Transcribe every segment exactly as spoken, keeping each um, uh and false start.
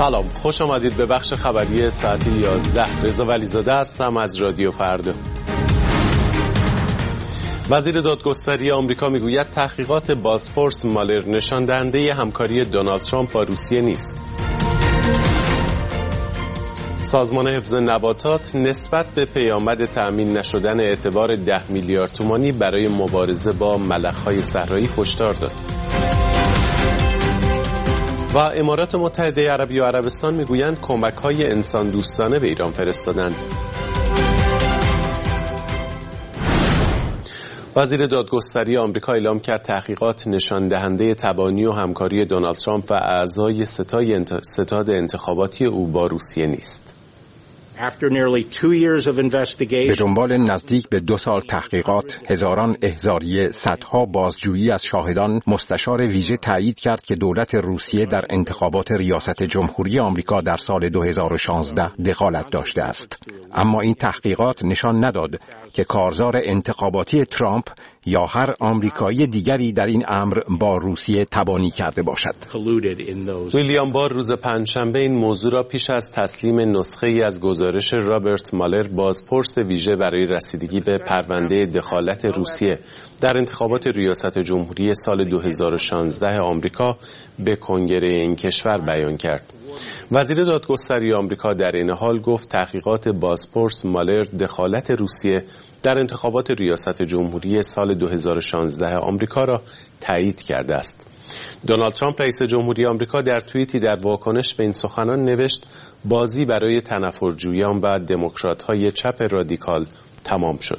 سلام، خوش آمدید به بخش خبری ساعت یازده. رضا ولیزاده هستم از رادیو فردا. وزیر دادگستری آمریکا میگوید تحقیقات بازپرس مالر نشان دهنده همکاری دونالد ترامپ با روسیه نیست. سازمان حفظ نباتات نسبت به پیامد تأمین نشدن اعتبار ده میلیارد تومانی برای مبارزه با ملخ‌های صحرایی هشدار داد. و امارات متحده عربی و عربستان میگویند کمک‌های انسان دوستانه به ایران فرستادند. وزیر دادگستری آمریکا اعلام کرد تحقیقات نشان دهنده تبانی و همکاری دونالد ترامپ و اعضای ستاد انتخاباتی او با روسیه نیست. به دنبال نزدیک به دو سال تحقیقات، هزاران احضاریه، صدها بازجویی از شاهدان، مستشار ویژه تایید کرد که دولت روسیه در انتخابات ریاست جمهوری آمریکا در سال دو هزار و شانزده دخالت داشته است. اما این تحقیقات نشان نداد که کارزار انتخاباتی ترامپ یا هر آمریکایی دیگری در این امر با روسیه تبانی کرده باشد. ویلیام بار روز پنجشنبه این موضوع را پیش از تسلیم نسخه ای از گزارش رابرت مالر، بازپرس ویژه برای رسیدگی به پرونده دخالت روسیه در انتخابات ریاست جمهوری سال دو هزار و شانزده آمریکا، به کنگره این کشور بیان کرد. وزیر دادگستری آمریکا در این حال گفت تحقیقات بازپرس مالر دخالت روسیه در انتخابات ریاست جمهوری سال دو هزار و شانزده آمریکا را تایید کرده است. دونالد ترامپ رئیس جمهوری آمریکا در توییتی در واکنش به این سخنان نوشت بازی برای تنفرجویان و دموکرات‌های چپ رادیکال تمام شد.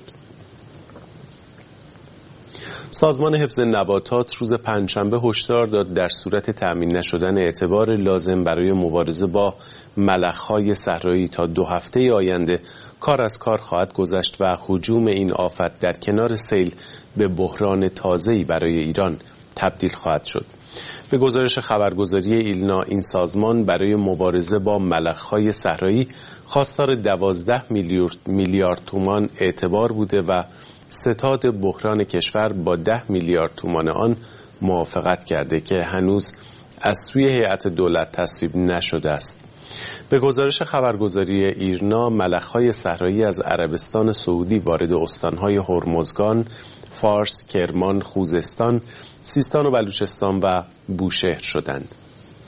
سازمان حفظ نباتات روز پنجشنبه هشدار داد در صورت تأمین نشدن اعتبار لازم برای مبارزه با ملخ‌های صحرایی تا دو هفته آینده کار از کار خواهد گذشت و هجوم این آفت در کنار سیل به بحران تازه‌ای برای ایران تبدیل خواهد شد. به گزارش خبرگزاری ایلنا، این سازمان برای مبارزه با ملخ‌های صحرایی خواستار دوازده میلیارد تومان اعتبار بوده و ستاد بحران کشور با ده میلیارد تومان آن موافقت کرده که هنوز از سوی هیئت دولت تصویب نشده است. به گزارش خبرگزاری ایرنا، ملخ‌های صحرایی از عربستان سعودی وارد استان‌های هرمزگان، فارس، کرمان، خوزستان، سیستان و بلوچستان و بوشهر شدند.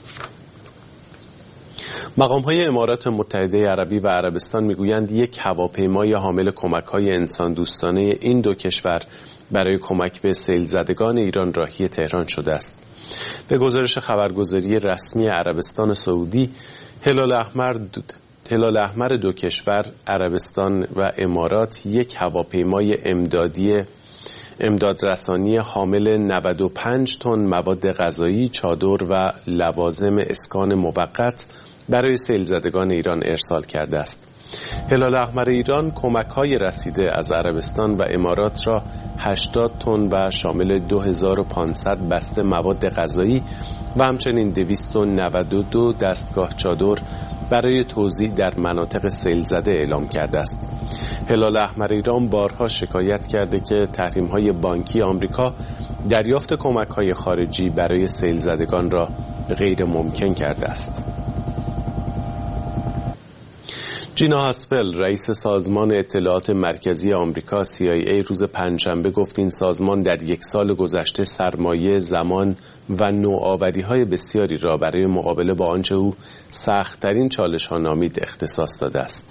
مقام‌های امارات متحده عربی و عربستان میگویند یک هواپیمای حامل کمک‌های انسان دوستانه این دو کشور برای کمک به سیل‌زدگان ایران راهی تهران شده است. به گزارش خبرگزاری رسمی عربستان سعودی، هلال احمر هلال احمر دو کشور، عربستان و امارات، یک هواپیمای امدادی امدادرسانی حامل نود و پنج تن مواد غذایی، چادر و لوازم اسکان موقت برای سیل‌زدگان ایران ارسال کرده است. هلال احمر ایران کمک‌های رسیده از عربستان و امارات را هشتاد تن و شامل دو هزار و پانصد بسته مواد غذایی و همچنین دویست و نود و دو دستگاه چادر برای توزیع در مناطق سیل‌زده اعلام کرده است. هلال احمر ایران بارها شکایت کرده که تحریم‌های بانکی آمریکا دریافت کمک‌های خارجی برای سیل‌زدگان را غیر ممکن کرده است. جینا هاسپل، رئیس سازمان اطلاعات مرکزی آمریکا سی آی ای، روز پنجشنبه گفت این سازمان در یک سال گذشته سرمایه، زمان و نوآوری‌های بسیاری را برای مقابله با آنچه او سخت‌ترین چالش‌ها نامید اختصاص داده است.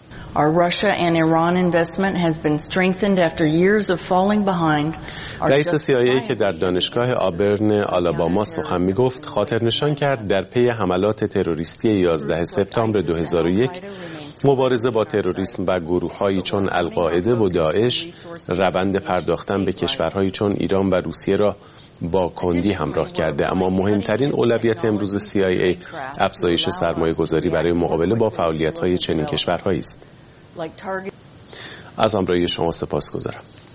رئیس سی آی ای که در دانشگاه آبرن آلاباما سخن می‌گفت خاطر نشان کرد در پی حملات تروریستی یازده سپتامبر دو هزار و یک مبارزه با تروریسم و گروه‌هایی چون القاعده و داعش روند پرداختن به کشورهایی چون ایران و روسیه را با کندی همراه کرده، اما مهمترین اولویت امروز سی آی ای افزایش سرمایه‌گذاری برای مقابله با فعالیت‌های چنین کشورهایی است. از همراهی شما سپاسگزارم.